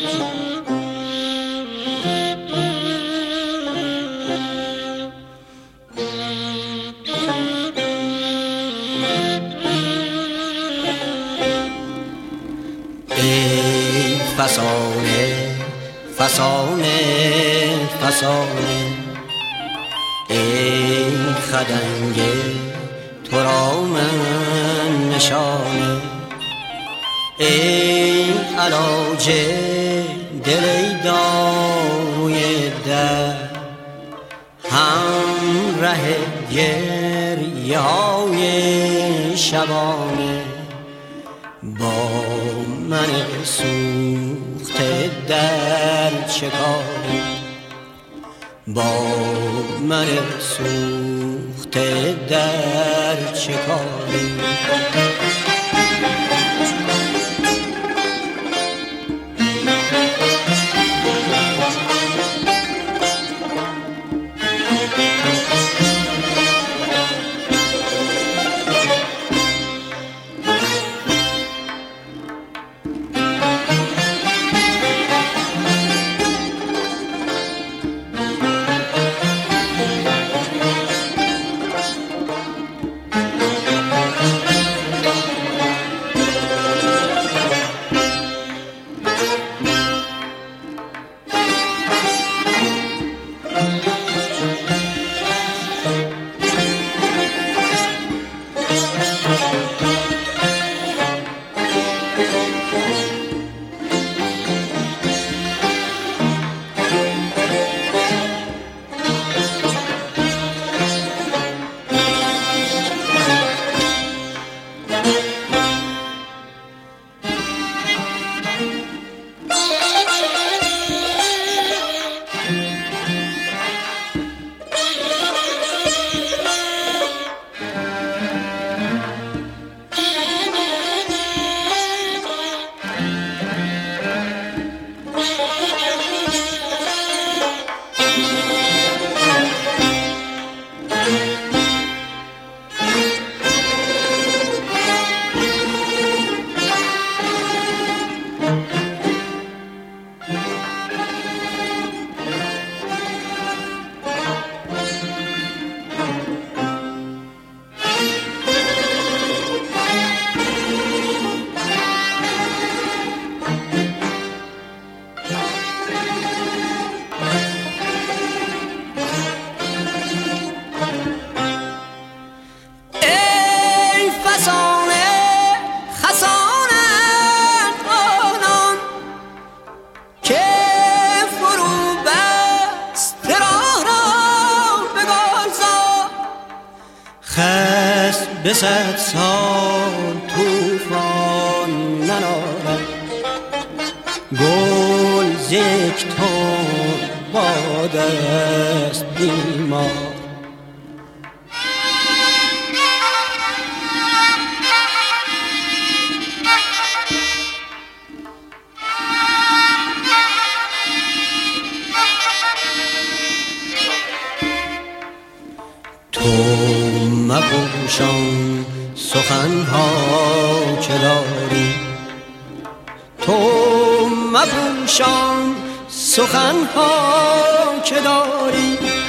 ای فسانه فسانه فسانه، ای خدنگه تو را من نشانه، ای علاج دل ای داروی درد، همراه گریه های شبانه، با من سوخته در چه کاری، با من سوخته در چه کاری. به 100 سال توفان ننالد، گل ز یک تن باد است بیمار. تو مپوشان سخنها که داری، تو مپوشان سخنها که داری،